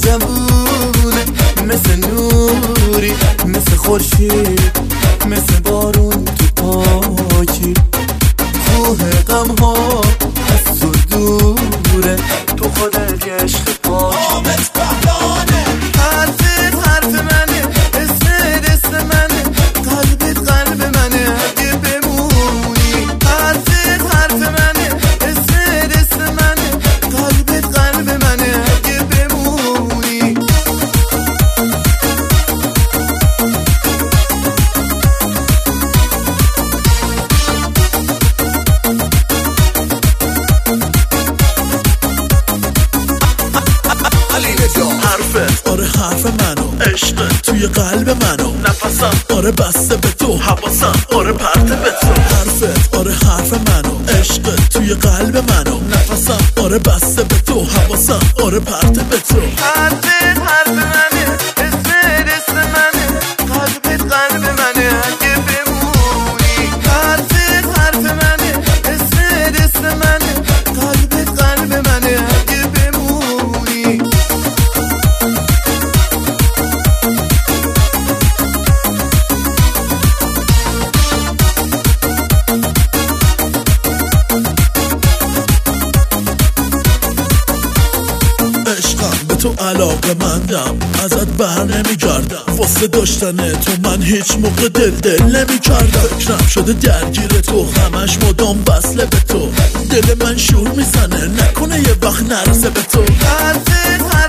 زبونه، مثل نوری، مثل خورشید، مثل بارون تو پاکی. کوه غم ها از تو دوره، تو خودت یه عشق پاکی. آمد بهلانه حرفت حرف منه، اسمت اسم منه، قلبت قلب منه اگه بمونی. حرفت حرف منه، اسمت اسم منه، قلبت قلب منه اگه بمونی. حرفت آره حرف منو، عشقت توی قلب منو، نفسم آره بسته به تو، حواسم آره پرته به تو. حرفت آره حرف منو، عشقت توی قلب منو، نفسم آره بسته به تو، حواسم آره پرته به تو. حرفت حرف منه، اسمت اسم منه، قلبت قلب منه اگه بمونی. حرفت حرف منه، اسمت اسم منه، قلبت قلب منه اگه بمونی. عشقم به تو علاقه مندم، ازت بر نمیگردم، واسه داشتن تو من هیچ موقع دل نمیکردم. فکرم شده درگیر تو، همش مدام وصله به تو، دل من شور میزنه نکنه یه وقت نرسه به تو. حرفت